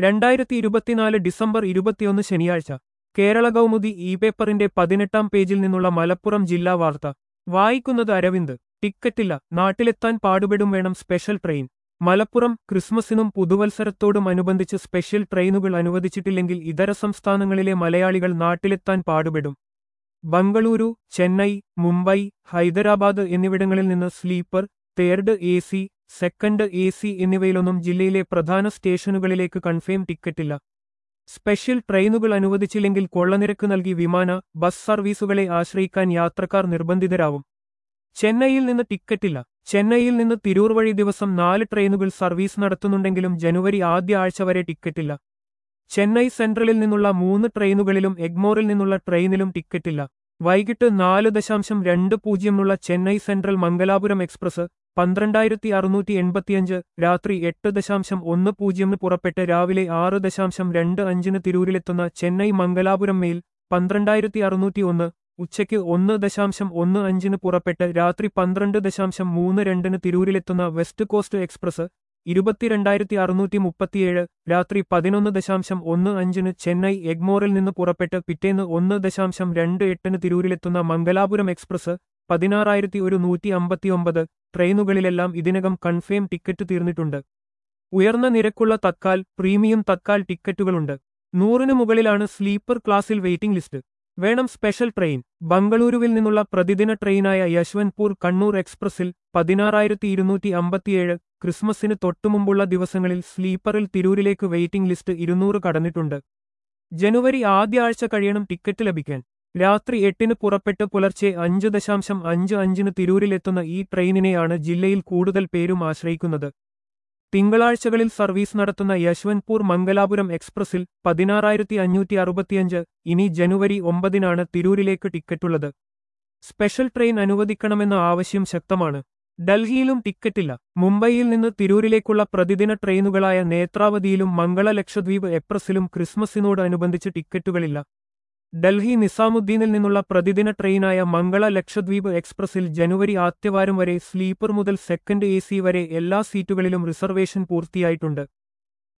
2024 December 21 ശനിയാഴ്ച കേരള കൗമുദി ഈ പേപ്പറിന്റെ 18-ാം പേജിൽ നിന്നുള്ള മലപ്പുറം ജില്ലാ വാർത്ത വായിക്കുന്നത് അരവിന്ദ്. ടിക്കറ്റില്ല, നാട്ടിലെത്താൻ പാടുപെടും, വേണം സ്പെഷ്യൽ ട്രെയിൻ. മലപ്പുറം. ക്രിസ്മസിനും പുതുവത്സരത്തോടും അനുബന്ധിച്ച് സ്പെഷ്യൽ ട്രെയിനുകൾ അനുവദിച്ചിട്ടില്ലെങ്കിൽ ഇതര സംസ്ഥാനങ്ങളിലെ മലയാളികൾ നാട്ടിലെത്താൻ പാടുപെടും. ബംഗളൂരു, ചെന്നൈ, മുംബൈ, ഹൈദരാബാദ് എന്നിവിടങ്ങളിൽ നിന്ന് sleeper, third AC, second AC എന്നിവയിലൊന്നും ജില്ലയിലെ പ്രധാന സ്റ്റേഷനുകളിലേക്ക് കൺഫേം ടിക്കറ്റില്ല. സ്പെഷ്യൽ ട്രെയിനുകൾ അനുവദിച്ചില്ലെങ്കിൽ കൊള്ളനിരക്ക് നൽകി വിമാന, ബസ് സർവീസുകളെ ആശ്രയിക്കാൻ യാത്രക്കാർ നിർബന്ധിതരാവും. ചെന്നൈയിൽ നിന്ന് ടിക്കറ്റില്ല. ചെന്നൈയിൽ നിന്ന് തിരൂർ വഴി ദിവസം 4 ട്രെയിനുകൾ സർവീസ് നടത്തുന്നുണ്ടെങ്കിലും ജനുവരി ആദ്യ ആഴ്ച വരെ ടിക്കറ്റില്ല. ചെന്നൈ സെൻട്രലിൽ നിന്നുള്ള 3 ട്രെയിനുകളിലും എഗ്മോറിൽ നിന്നുള്ള ട്രെയിനിലും ടിക്കറ്റില്ല. വൈകിട്ട് 4:20 ചെന്നൈ സെൻട്രൽ മംഗലാപുരം എക്സ്പ്രസ് 12685 രാത്രി 8:10 പുറപ്പെട്ട് രാവിലെ 6:25 തിരൂരിലെത്തുന്ന ചെന്നൈ മംഗലാപുരം മെയിൽ 12601 ഉച്ചയ്ക്ക് 1:15 പുറപ്പെട്ട് രാത്രി 12:32 തിരൂരിലെത്തുന്ന വെസ്റ്റ് കോസ്റ്റ് എക്സ്പ്രസ് 22637 രാത്രി 11:15 ചെന്നൈ എഗ്മോറിൽ നിന്ന് പുറപ്പെട്ട് പിറ്റേന്ന് 1:28 തിരൂരിലെത്തുന്ന മംഗലാപുരം എക്സ്പ്രസ് 16159 ട്രെയിനുകളിലെല്ലാം ഇതിനകം കൺഫേം ടിക്കറ്റ് തീർന്നിട്ടുണ്ട്. ഉയർന്ന നിരക്കുള്ള തത്കാൽ, പ്രീമിയം തത്കാൽ ടിക്കറ്റുകളുണ്ട്. 100-ന് മുകളിലാണ് സ്ലീപ്പർ ക്ലാസിൽ വെയിറ്റിംഗ് ലിസ്റ്റ്. വേണം സ്പെഷ്യൽ ട്രെയിൻ. ബംഗളൂരുവിൽ നിന്നുള്ള പ്രതിദിന ട്രെയിനായ യശ്വന്ത്പൂർ കണ്ണൂർ എക്സ്പ്രസിൽ 16257 ക്രിസ്മസിന് തൊട്ടുമുമ്പുള്ള ദിവസങ്ങളിൽ സ്ലീപ്പറിൽ തിരൂരിലേക്ക് വെയിറ്റിംഗ് ലിസ്റ്റ് 200 കടന്നിട്ടുണ്ട്. ജനുവരി ആദ്യ ആഴ്ച കഴിയണം ടിക്കറ്റ് ലഭിക്കാൻ. രാത്രി 8-ന് പുറപ്പെട്ട് പുലർച്ചെ 5:55 തിരൂരിലെത്തുന്ന ഈ ട്രെയിനിനെയാണ് ജില്ലയിൽ കൂടുതൽ പേരും ആശ്രയിക്കുന്നത്. തിങ്കളാഴ്ചകളിൽ സർവീസ് നടത്തുന്ന യശ്വന്ത്പൂർ മംഗലാപുരം എക്സ്പ്രസിൽ 16565 ഇനി ജനുവരി 9-നാണ് തിരൂരിലേക്ക് ടിക്കറ്റുള്ളത്. സ്പെഷ്യൽ ട്രെയിൻ അനുവദിക്കണമെന്ന ആവശ്യം ശക്തമാണ്. ഡൽഹിയിലും ടിക്കറ്റില്ല. മുംബൈയിൽ നിന്ന് തിരൂരിലേക്കുള്ള പ്രതിദിന ട്രെയിനുകളായ നേത്രാവതിയിലും മംഗള ലക്ഷദ്വീപ് എക്സ്പ്രസിലും ക്രിസ്മസിനോട് അനുബന്ധിച്ച് ടിക്കറ്റുകളില്ല. ഡൽഹി നിസാമുദ്ദീനിൽ നിന്നുള്ള പ്രതിദിന ട്രെയിനായ മംഗള ലക്ഷദ്വീപ് എക്സ്പ്രസിൽ ജനുവരി ആദ്യവാരം വരെ സ്ലീപ്പർ മുതൽ സെക്കൻഡ് AC വരെ എല്ലാ സീറ്റുകളിലും റിസർവേഷൻ പൂർത്തിയായിട്ടുണ്ട്.